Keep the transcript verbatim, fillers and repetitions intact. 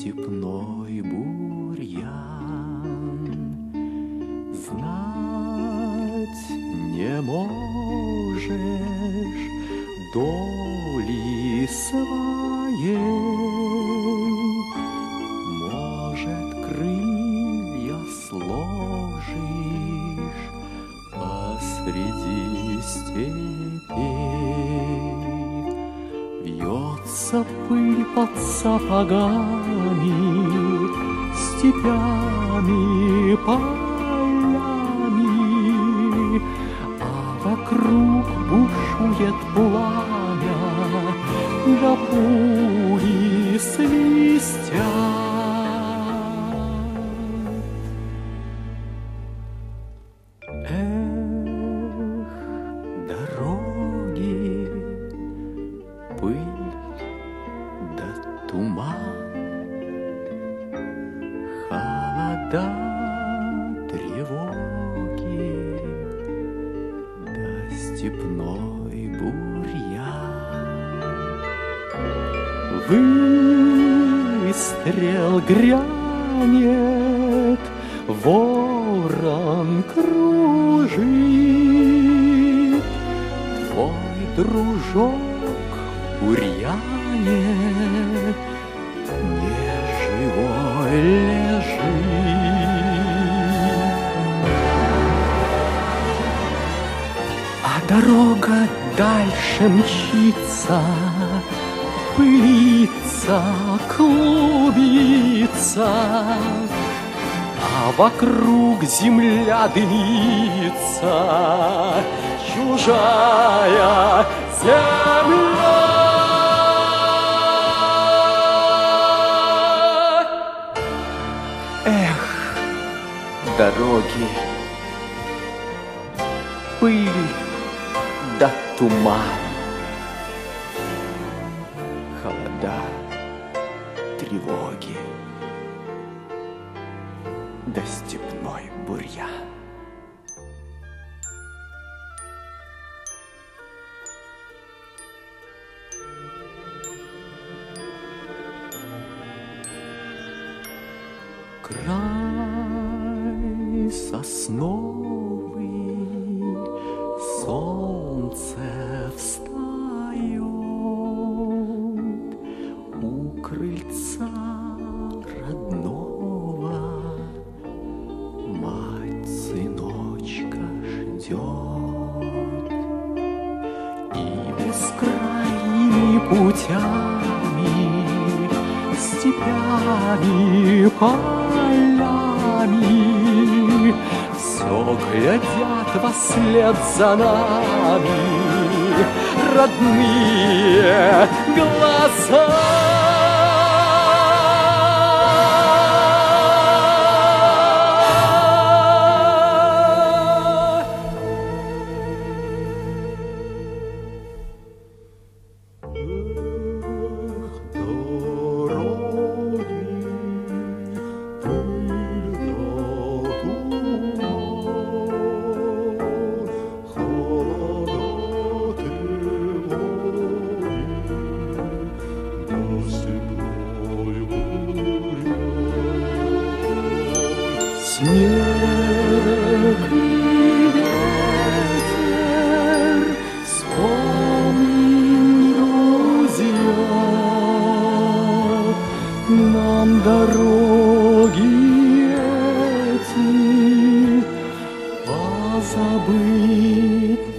степной бурьян. Знать не можешь доли своей, может, крылья сложишь посреди степей. Вьется пыль под сапогами, степями, полями, а вокруг бушует пламя, да пули свистят. Эх, дороги, пыль да туман, холода, тревоги, да степной бурьян. Выстрел грянет, ворон кружит, твой дружок в бурьяне неживой лежит. А дорога дальше мчится, пылится, клубится, а вокруг земля дымится, чужая земля. Эх, дороги, пыль да туман, холода, тревоги, да степной бурьян. Край сосновый, солнце встает у крыльца родного, мать сыночка ждет. И бескрайними путями, степями, полями, все глядят вослед за нами родные глаза. Снег и ветер, вспомни, друзья, нам дороги эти позабыть